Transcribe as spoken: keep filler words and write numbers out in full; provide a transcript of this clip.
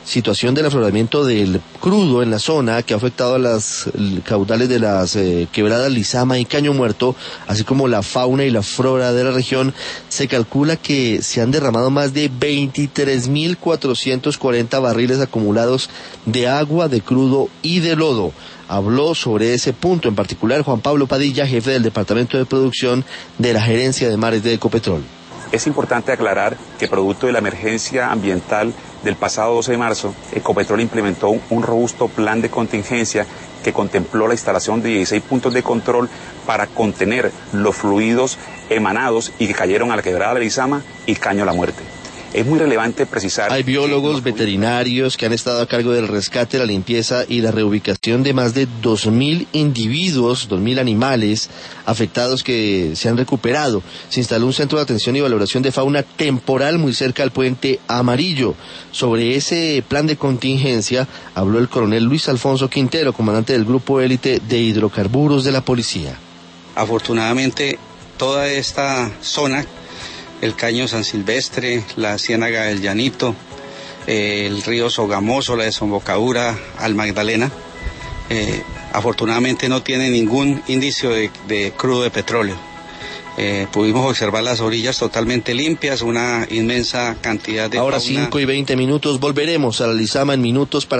situación del afloramiento del crudo en la zona que ha afectado a las caudales de las eh, quebradas Lizama y Caño Muerto, así como la fauna y la flora de la región. Se calcula que se han derramado más de veintitrés mil cuatrocientos cuarenta barriles acumulados de agua, de crudo y de lodo. Habló sobre ese punto en particular Juan Pablo Padilla, jefe del Departamento de Producción de la Gerencia de Mares de Ecopetrol. Es importante aclarar que producto de la emergencia ambiental del pasado doce de marzo, Ecopetrol implementó un, un robusto plan de contingencia que contempló la instalación de dieciséis puntos de control para contener los fluidos emanados y que cayeron a la quebrada de Lizama y Caño La Muerte. Es muy relevante precisar... Hay biólogos, veterinarios que han estado a cargo del rescate, la limpieza y la reubicación de más de dos mil individuos, dos mil animales afectados que se han recuperado. Se instaló un centro de atención y valoración de fauna temporal muy cerca al puente Amarillo. Sobre ese plan de contingencia habló el coronel Luis Alfonso Quintero, comandante del Grupo Élite de Hidrocarburos de la Policía. Afortunadamente, toda esta zona, el Caño San Silvestre, la Ciénaga del Llanito, eh, el río Sogamoso, la desembocadura al Magdalena, eh, afortunadamente no tiene ningún indicio de, de crudo de petróleo. Eh, pudimos observar las orillas totalmente limpias, una inmensa cantidad de Ahora fauna. cinco y veinte minutos, volveremos a la Lizama en minutos para